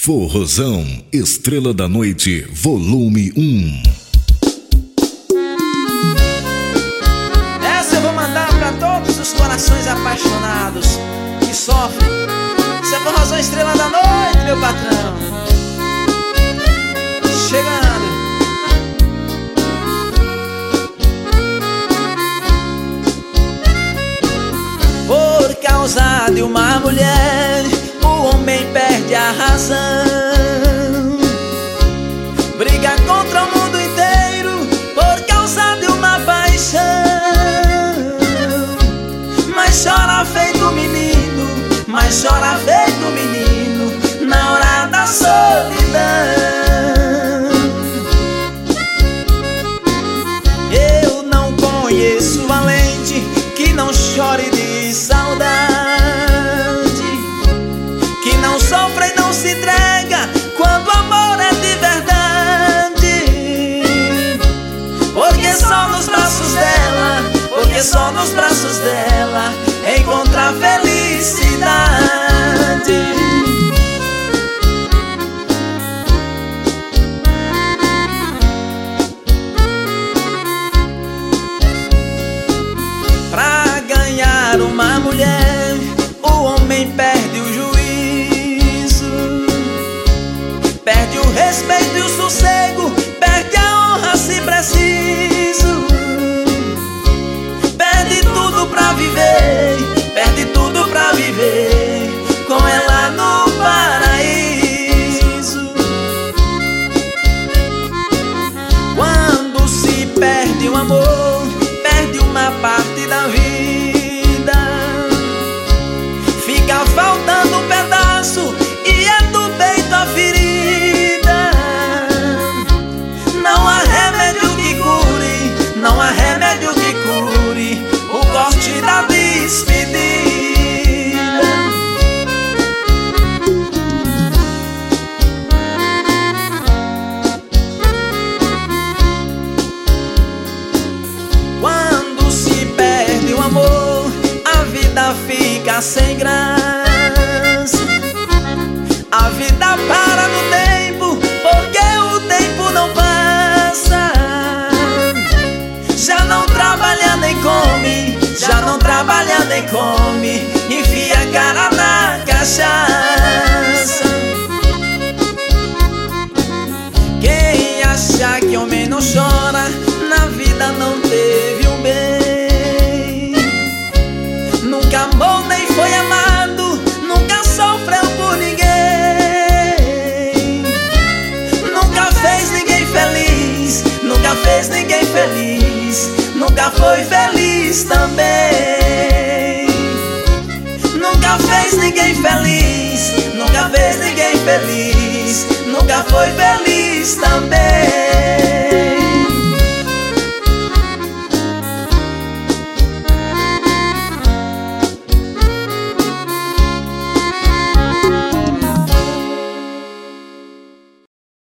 Forrozão, Estrela da Noite, volume 1. Essa eu vou mandar pra todos os corações apaixonados que sofrem. Isso é Forrozão, Estrela da Noite, meu patrão. Chegando. Por causa de uma mulher, o homem perde a razão. Briga contra o mundo inteiro por causa de uma paixão. Mas chora feito menino, mas chora feito menino na hora da solidão. Eu não conheço valente que não chore de saudade, que não sofre e não se entrega quando o amor é de verdade. Porque só nos braços dela, porque só nos braços dela encontra felicidade. Pra ganhar uma mulher, o homem perde o juízo, perde o respeito e o sossego, perde a honra se preciso. Perde tudo pra viver, perde tudo pra viver com ela no paraíso. Quando se perde o amor, perde uma parte da vida, fica faltando um pedaço e é do peito a ferida. Não há remédio que cure, não há remédio que cure o corte da despedida. Quando se perde o amor, a vida fica sem graça. A vida para no tempo, porque o tempo não passa. Já não trabalha nem come, já não trabalha nem come, enfia a cara na cachaça. Quem acha que homem não chora, na vida não teve um bem. Nunca amou nem foi amado, nunca sofreu por ninguém. Nunca fez ninguém feliz, nunca fez ninguém feliz, nunca foi feliz também. Nunca fez ninguém feliz, nunca fez ninguém feliz, nunca foi feliz também.